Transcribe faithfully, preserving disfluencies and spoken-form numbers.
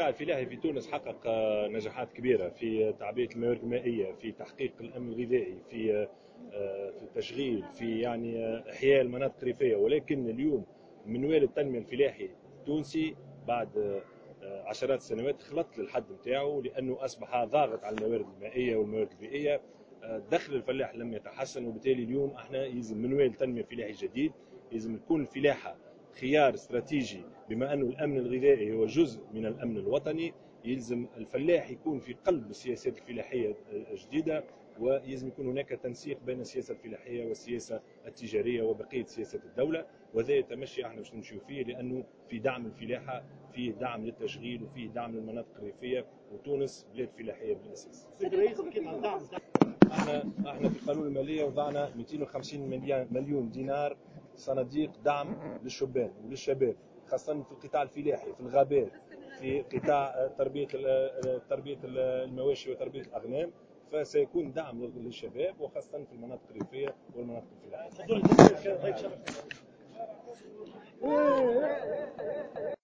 القطاع الفلاحي في تونس حقق نجاحات كبيرة في تعبئة الموارد المائية، في تحقيق الأمن الغذائي، في في التشغيل، في يعني إحياء المناطق الريفية. ولكن اليوم منوال التنمية الفلاحي التونسي بعد عشرات السنوات خلط للحد نتاعو، لأنه أصبح ضاغط على الموارد المائية والموارد البيئية. دخل الفلاح لم يتحسن، وبالتالي اليوم احنا يلزم منوال تنمية فلاحي جديد. يلزم تكون الفلاحة خيار استراتيجي، بما أنه الأمن الغذائي هو جزء من الأمن الوطني. يلزم الفلاح يكون في قلب السياسات الفلاحية الجديدة، ويلزم يكون هناك تنسيق بين السياسة الفلاحية والسياسة التجارية وبقية سياسات الدولة. وهذا يتمشي احنا باش نمشيو فيه، لأنه في دعم الفلاحة، فيه دعم للتشغيل، وفيه دعم للمناطق الريفية، وتونس بلاد فلاحية بالأساس. احنا احنا في قانون المالية وضعنا مئتين وخمسين مليون دينار صناديق دعم للشبان وللشباب، خاصة في القطاع الفلاحي، في الغابات، في قطاع تربية تربية المواشي وتربية الأغنام. فسيكون دعم للشباب، وخاصة في المناطق الريفية والمناطق الفلاحية.